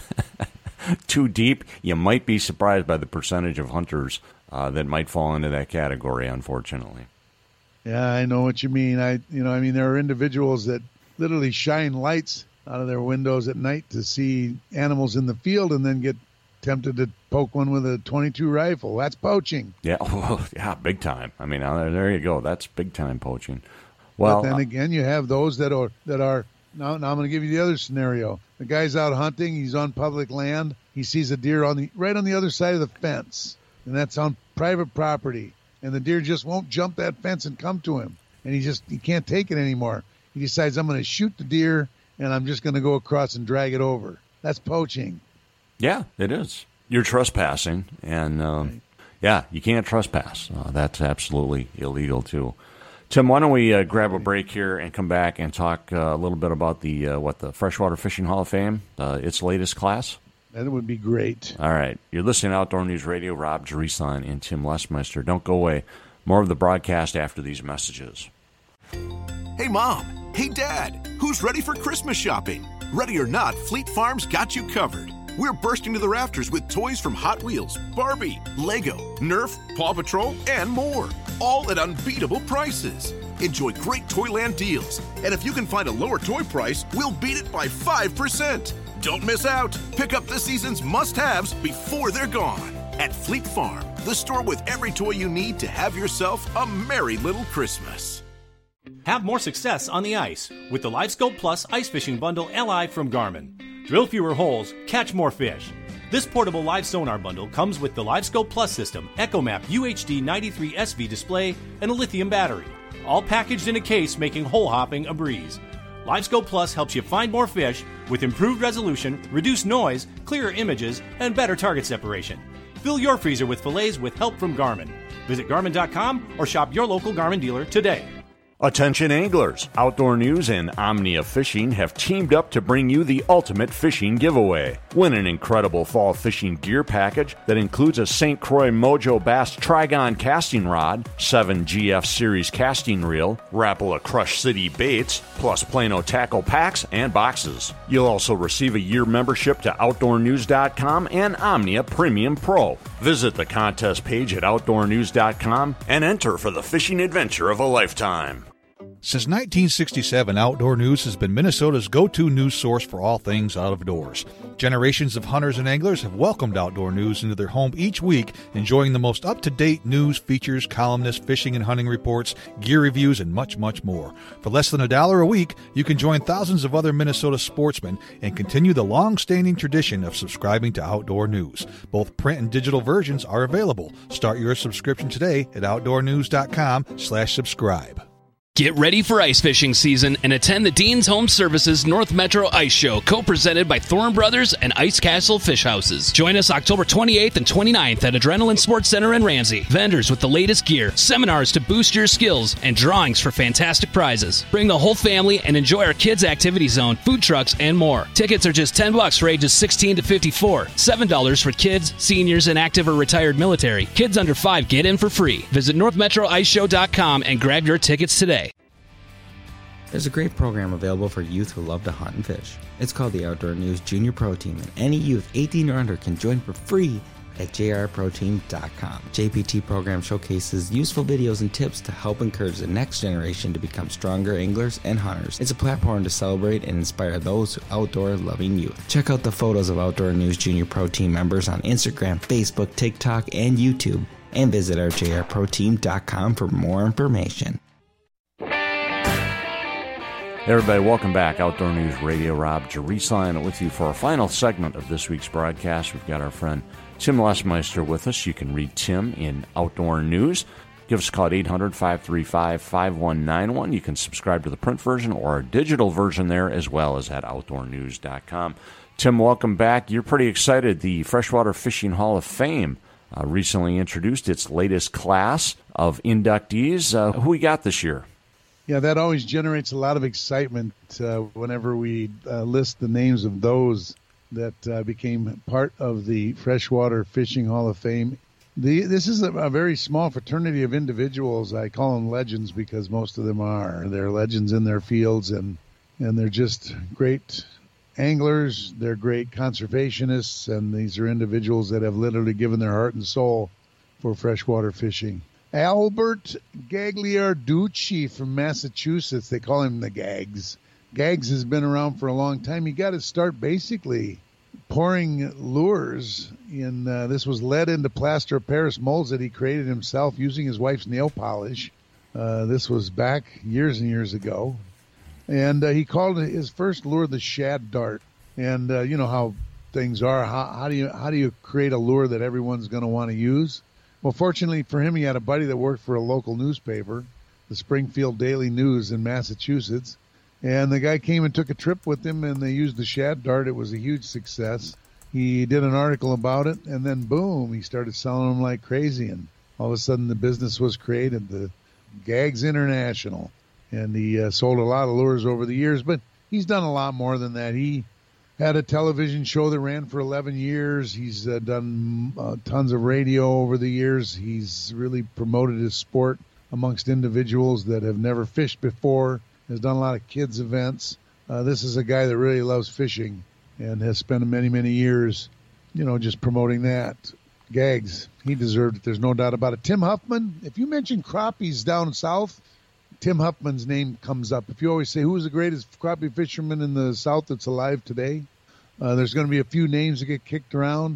too deep, you might be surprised by the percentage of hunters uh, that might fall into that category, unfortunately.
Yeah, I know what you mean. I, you know, I mean, there are individuals that literally shine lights out of their windows at night to see animals in the field and then get tempted to poke one with a twenty-two rifle. That's poaching.
Yeah, oh, yeah, big time. I mean, there you go. That's big time poaching. Well,
but then again, you have those that are that are. Now, now I'm going to give you the other scenario. The guy's out hunting. He's on public land. He sees a deer on the right on the other side of the fence, and that's on private property. And the deer just won't jump that fence and come to him, and he just he can't take it anymore. He decides, I'm going to shoot the deer, and I'm just going to go across and drag it over. That's poaching.
Yeah, it is. You're trespassing, and um, right. yeah, you can't trespass. Uh, that's absolutely illegal too. Tim, why don't we uh, grab a break here and come back and talk uh, a little bit about the uh, what the Freshwater Fishing Hall of Fame, uh, its latest class?
That would be great.
All right. You're listening to Outdoor News Radio. Rob Jerusalem and Tim Lesmeister. Don't go away. More of the broadcast after these messages.
Hey, Mom. Hey, Dad. Who's ready for Christmas shopping? Ready or not, Fleet Farm's got you covered. We're bursting to the rafters with toys from Hot Wheels, Barbie, Lego, Nerf, Paw Patrol, and more. All at unbeatable prices. Enjoy great Toyland deals. And if you can find a lower toy price, we'll beat it by five percent. Don't miss out. Pick up this season's must-haves before they're gone. At Fleet Farm, the store with every toy you need to have yourself a merry little Christmas.
Have more success on the ice with the LiveScope Plus Ice Fishing Bundle L I from Garmin. Drill fewer holes, catch more fish. This portable live sonar bundle comes with the LiveScope Plus system, EchoMap U H D ninety-three S V display, and a lithium battery, all packaged in a case making hole hopping a breeze. LiveScope Plus helps you find more fish with improved resolution, reduced noise, clearer images, and better target separation. Fill your freezer with fillets with help from Garmin. Visit Garmin dot com or shop your local Garmin dealer today.
Attention anglers! Outdoor News and Omnia Fishing have teamed up to bring you the ultimate fishing giveaway. Win an incredible fall fishing gear package that includes a Saint Croix Mojo Bass Trigon casting rod, seven G F Series casting reel, Rapala Crush City baits, plus Plano tackle packs and boxes. You'll also receive a year membership to Outdoor News dot com and Omnia Premium Pro. Visit the contest page at Outdoor News dot com and enter for the fishing adventure of a lifetime.
Since nineteen sixty-seven, Outdoor News has been Minnesota's go-to news source for all things out of doors. Generations of hunters and anglers have welcomed Outdoor News into their home each week, enjoying the most up-to-date news, features, columnists, fishing and hunting reports, gear reviews, and much, much more. For less than a dollar a week, you can join thousands of other Minnesota sportsmen and continue the long-standing tradition of subscribing to Outdoor News. Both print and digital versions are available. Start your subscription today at outdoor news dot com slash subscribe.
Get ready for ice fishing season and attend the Dean's Home Services North Metro Ice Show, co-presented by Thorne Brothers and Ice Castle Fish Houses. Join us October twenty-eighth and twenty-ninth at Adrenaline Sports Center in Ramsey. Vendors with the latest gear, seminars to boost your skills, and drawings for fantastic prizes. Bring the whole family and enjoy our kids' activity zone, food trucks, and more. Tickets are just ten bucks for ages sixteen to fifty-four, seven dollars for kids, seniors, and active or retired military. Kids under five get in for free. Visit north metro ice show dot com and grab your tickets today.
There's a great program available for youth who love to hunt and fish. It's called the Outdoor News Junior Pro Team, and any youth eighteen or under can join for free at j r pro team dot com. J P T program showcases useful videos and tips to help encourage the next generation to become stronger anglers and hunters. It's a platform to celebrate and inspire those outdoor-loving youth. Check out the photos of Outdoor News Junior Pro Team members on Instagram, Facebook, TikTok, and YouTube, and visit our j r pro team dot com for more information.
Everybody, welcome back. Outdoor News Radio. Rob Jerusalem with you for our final segment of this week's broadcast. We've got our friend Tim Lesmeister with us. You can read Tim in Outdoor News. Give us a call at eight hundred, five three five, five one nine one. You can subscribe to the print version or our digital version there, as well as at outdoor news dot com. Tim, welcome back. You're pretty excited. The Freshwater Fishing Hall of Fame uh, recently introduced its latest class of inductees. Uh, who we got this year?
Yeah, that always generates a lot of excitement uh, whenever we uh, list the names of those that uh, became part of the Freshwater Fishing Hall of Fame. The, this is a, a very small fraternity of individuals. I call them legends because most of them are. They're legends in their fields, and, and they're just great anglers. They're great conservationists, and these are individuals that have literally given their heart and soul for freshwater fishing. Albert Gagliarducci from Massachusetts. They call him the Gags. Gags has been around for a long time. He got his start basically pouring lures in, uh, this was lead into plaster of Paris molds that he created himself using his wife's nail polish. Uh, this was back years and years ago. And uh, he called his first lure the Shad Dart. And uh, you know how things are. How, how do you how do you create a lure that everyone's going to want to use? Well, fortunately for him, he had a buddy that worked for a local newspaper, the Springfield Daily News in Massachusetts. And the guy came and took a trip with him, and they used the Shad Dart. It was a huge success. He did an article about it, and then boom, he started selling them like crazy. And all of a sudden, the business was created, the Gags International. And he uh, sold a lot of lures over the years, but he's done a lot more than that. He had a television show that ran for eleven years. He's uh, done uh, tons of radio over the years. He's really promoted his sport amongst individuals that have never fished before, has done a lot of kids events. Uh, this is a guy that really loves fishing and has spent many, many years, you know, just promoting that. Gags, he deserved it. There's no doubt about it. Tim Huffman, if you mention crappies down south, Tim Huffman's name comes up. If you always say, who's the greatest crappie fisherman in the South that's alive today? Uh, there's going to be a few names that get kicked around.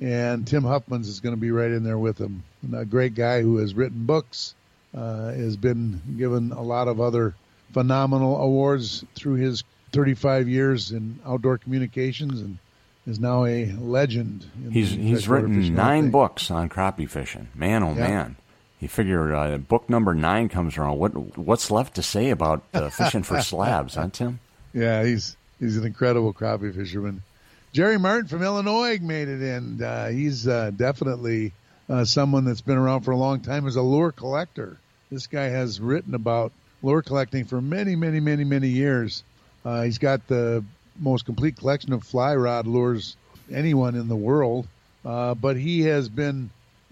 and Tim Huffmans is going to be right in there with him. A great guy who has written books, uh, has been given a lot of other phenomenal awards through his thirty-five years in outdoor communications, and is now a legend. In
he's he's written nine books on crappie fishing. Man, oh yeah. man. You figure uh, book number nine comes around. What what's left to say about uh, fishing for slabs, huh, Tim?
Yeah, he's he's an incredible crappie fisherman. Jerry Martin from Illinois made it in. Uh, he's uh, definitely uh, someone that's been around for a long time as a lure collector. This guy has written about lure collecting for many, many, many, many years. Uh, he's got the most complete collection of fly rod lures anyone in the world, uh, but he has been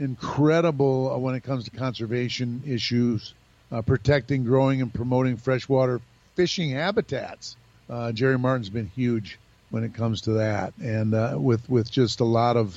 incredible when it comes to conservation issues, uh, protecting, growing, and promoting freshwater fishing habitats. Uh, Jerry Martin's been huge when it comes to that, and uh, with with just a lot of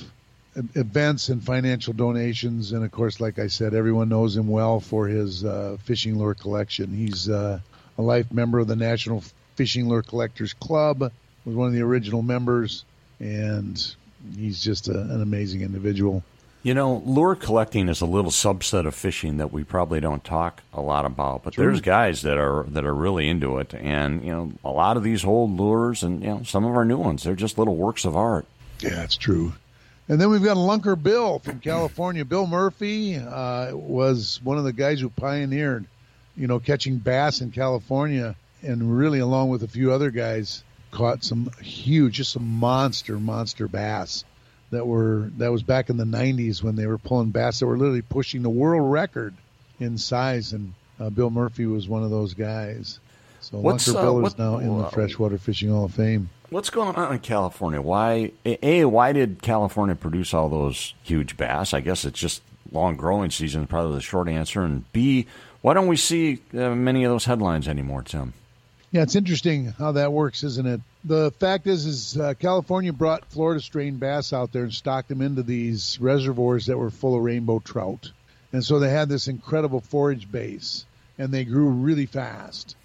events and financial donations, and of course, like I said, everyone knows him well for his uh, fishing lure collection. He's uh, a life member of the National Fishing Lure Collectors Club, was one of the original members, and he's just a, an amazing individual.
You know, lure collecting is a little subset of fishing that we probably don't talk a lot about, but True. There's guys that are that are really into it, and you know, a lot of these old lures, and you know, some of our new ones, they're just little works of art.
Yeah, that's true. And then we've got Lunker Bill from California. Bill Murphy uh, was one of the guys who pioneered, you know, catching bass in California, and really, along with a few other guys, caught some huge, just some monster, monster bass that were that was back in the nineties when they were pulling bass that were literally pushing the world record in size, and uh, Bill Murphy was one of those guys. So
what's,
Lunker
uh,
Bill
what,
is now in the Freshwater Fishing Hall of Fame.
What's going on in California? Why, A, why did California produce all those huge bass? I guess it's just long growing season, probably the short answer. And B, why don't we see uh, many of those headlines anymore, Tim?
Yeah, it's interesting how that works, isn't it? The fact is, is uh, California brought Florida strain bass out there and stocked them into these reservoirs that were full of rainbow trout. And so they had this incredible forage base, and they grew really fast.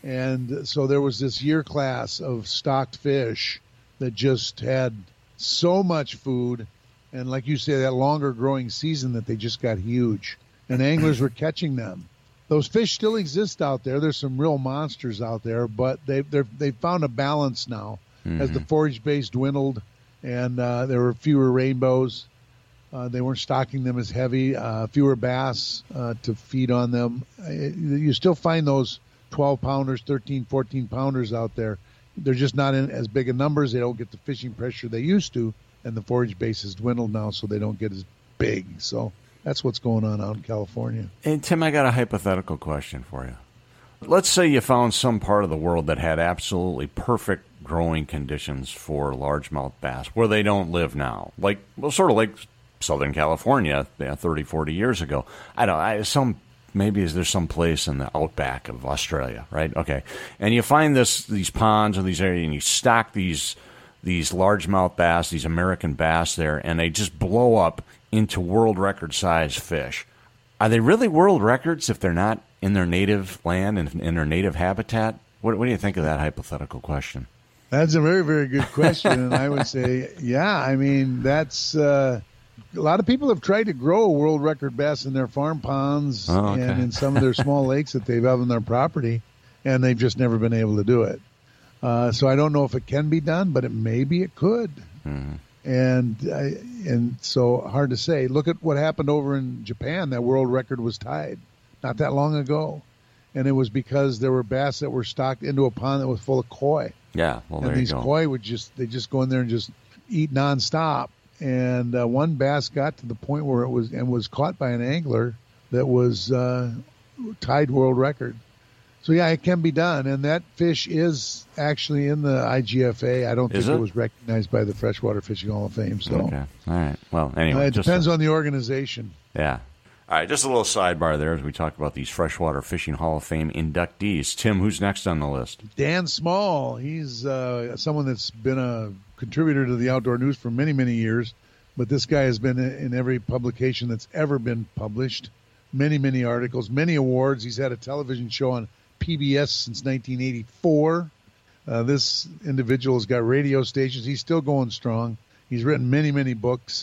And so there was this year class of stocked fish that just had so much food, and like you say, that longer growing season that they just got huge. And anglers were catching them. Those fish still exist out there. There's some real monsters out there, but they've they've found a balance now mm-hmm. as the forage base dwindled, and uh, there were fewer rainbows. Uh, they weren't stocking them as heavy, uh, fewer bass uh, to feed on them. You still find those twelve pounders, thirteen, fourteen pounders out there. They're just not in as big a numbers. They don't get the fishing pressure they used to, and the forage base has dwindled now, so they don't get as big. So that's what's going on out in California.
And Tim, I got a hypothetical question for you. Let's say you found some part of the world that had absolutely perfect growing conditions for largemouth bass where they don't live now. Like, well, sort of like Southern California yeah, thirty, forty years ago. I don't I some maybe is there some place in the outback of Australia, right? Okay. And you find this these ponds or these areas, and you stock these these largemouth bass, these American bass there, and they just blow up into world record size fish. Are they really world records if they're not in their native land and in their native habitat? What, what do you think of that hypothetical question?
That's a very, very good question. And I would say, yeah, I mean, that's uh, a lot of people have tried to grow a world record bass in their farm ponds
oh, okay.
and in some of their small lakes that they've have on their property, and they've just never been able to do it. Uh, so I don't know if it can be done, but it maybe it could.
Mm-hmm.
And uh, and so hard to say. Look at what happened over in Japan. That world record was tied not that long ago, and it was because there were bass that were stocked into a pond that was full of koi.
Yeah, well, there
and these
you go.
koi would just they just go in there and just eat nonstop. And uh, one bass got to the point where it was and was caught by an angler that was uh, tied world record. So yeah, it can be done, and that fish is actually in the I G F A. I don't
is
think
it?
it was recognized by the Freshwater Fishing Hall of Fame. So
okay, all right. Well, anyway,
uh, it
just
depends
a,
on the organization.
Yeah. All right, just a little sidebar there as we talk about these Freshwater Fishing Hall of Fame inductees. Tim, who's next on the list?
Dan Small. He's uh, someone that's been a contributor to the Outdoor News for many, many years, but this guy has been in every publication that's ever been published. Many, many articles, many awards. He's had a television show on P B S since nineteen eighty-four. Uh, this individual has got radio stations. He's still going strong. He's written many, many books.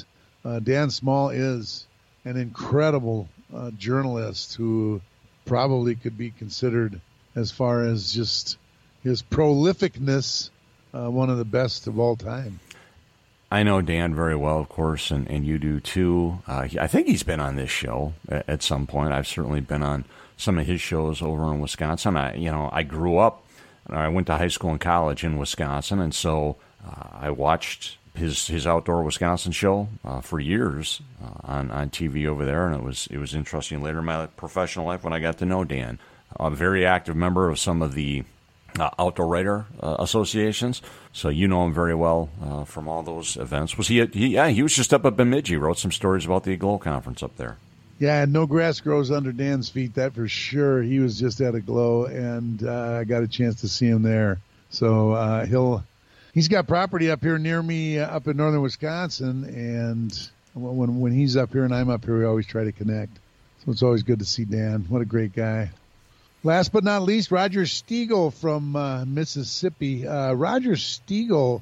Uh, Dan Small is an incredible uh, journalist who probably could be considered, as far as just his prolificness, uh, one of the best of all time.
I know Dan very well, of course, and, and you do too. Uh, he, I think he's been on this show at, at some point. I've certainly been on some of his shows over in Wisconsin. I, you know, I grew up, I went to high school and college in Wisconsin, and so uh, I watched his his Outdoor Wisconsin show uh, for years uh, on on T V over there, and it was it was interesting later in my professional life when I got to know Dan. A very active member of some of the Uh, outdoor writer uh, associations, so you know him very well uh, from all those events. Was he, at, he? Yeah, he was just up at Bemidji. Wrote some stories about the Aglow conference up there.
Yeah, no grass grows under Dan's feet, that for sure. He was just at Aglow, and uh, I got a chance to see him there. So uh, he'll he's got property up here near me, uh, up in northern Wisconsin, and when when he's up here and I'm up here, we always try to connect. So it's always good to see Dan. What a great guy. Last but not least, Roger Stiegel from uh, Mississippi. Uh, Roger Stiegel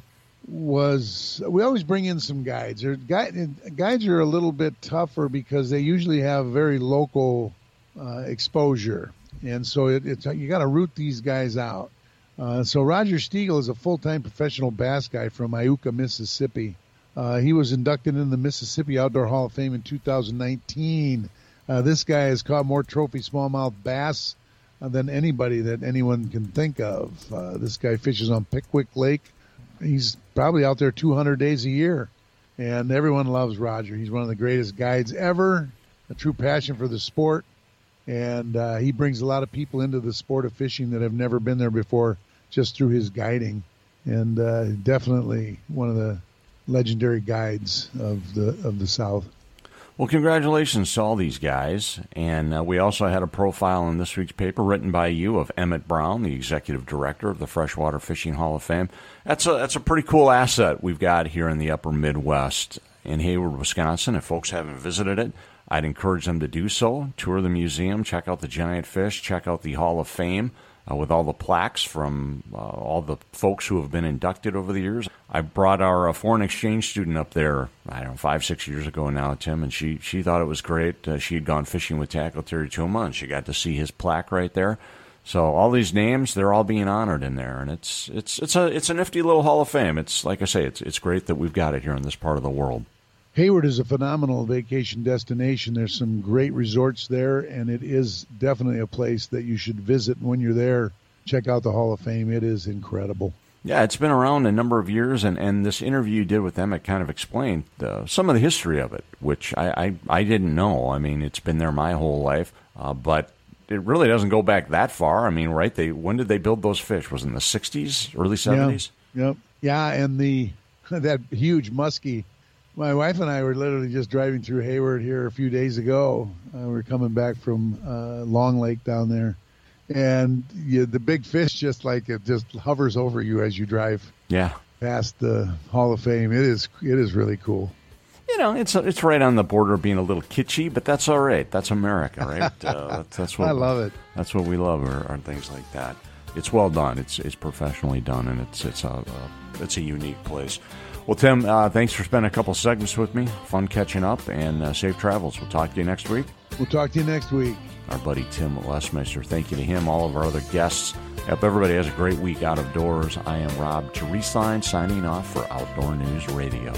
was, we always bring in some guides. Guide, guides are a little bit tougher because they usually have very local uh, exposure. And so it, it's, you got to root these guys out. Uh, so Roger Stiegel is a full-time professional bass guy from Iuka, Mississippi. Uh, he was inducted in the Mississippi Outdoor Hall of Fame in two thousand nineteen. Uh, this guy has caught more trophy smallmouth bass than anybody that anyone can think of. Uh, this guy fishes on Pickwick Lake. He's probably out there two hundred days a year, and everyone loves Roger. He's one of the greatest guides ever, a true passion for the sport, and uh, he brings a lot of people into the sport of fishing that have never been there before just through his guiding, and uh, definitely one of the legendary guides of the of the South.
Well, congratulations to all these guys. And uh, we also had a profile in this week's paper written by you of Emmett Brown, the executive director of the Freshwater Fishing Hall of Fame. That's a, that's a pretty cool asset we've got here in the upper Midwest in Hayward, Wisconsin. If folks haven't visited it, I'd encourage them to do so. Tour the museum, check out the giant fish, check out the Hall of Fame uh, with all the plaques from uh, all the folks who have been inducted over the years. I brought our uh, foreign exchange student up there, I don't know, five, six years ago now, Tim, and she, she thought it was great. Uh, she had gone fishing with Tackle Terry Tuma, and she got to see his plaque right there. So all these names, they're all being honored in there, and it's it's it's a it's a nifty little Hall of Fame. It's like I say, it's it's great that we've got it here in this part of the world.
Hayward is a phenomenal vacation destination. There's some great resorts there, and it is definitely a place that you should visit. And when you're there, check out the Hall of Fame. It is incredible.
Yeah, it's been around a number of years, and, and this interview you did with them, it kind of explained uh, some of the history of it, which I, I, I didn't know. I mean, it's been there my whole life, uh, but it really doesn't go back that far. I mean, right? They when did they build those fish? Was it in the sixties, early seventies?
Yep. Yep. Yeah, and the that huge muskie. My wife and I were literally just driving through Hayward here a few days ago. Uh, we were coming back from uh, Long Lake down there. And you, the big fish just like it just hovers over you as you drive
yeah.
past the Hall of Fame. It is it is really cool.
You know, it's it's right on the border of being a little kitschy, but that's all right. That's America, right? uh, that's what
I love it.
That's what we love, are, are things like that. It's well done. It's it's professionally done, and it's it's a, a it's a unique place. Well, Tim, uh, thanks for spending a couple segments with me. Fun catching up, and uh, safe travels. We'll talk to you next week.
We'll talk to you next week.
Our buddy Tim Lesmeister. Thank you to him, all of our other guests. I hope everybody has a great week out of doors. I am Rob Terresline, signing off for Outdoor News Radio.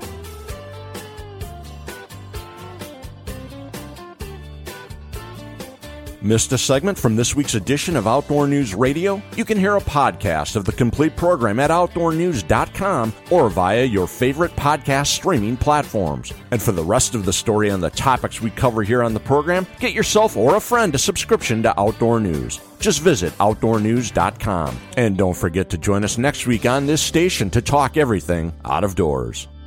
Missed a segment from this week's edition of Outdoor News Radio? You can hear a podcast of the complete program at outdoor news dot com or via your favorite podcast streaming platforms. And for the rest of the story on the topics we cover here on the program, get yourself or a friend a subscription to Outdoor News. Just visit outdoor news dot com. And don't forget to join us next week on this station to talk everything out of doors.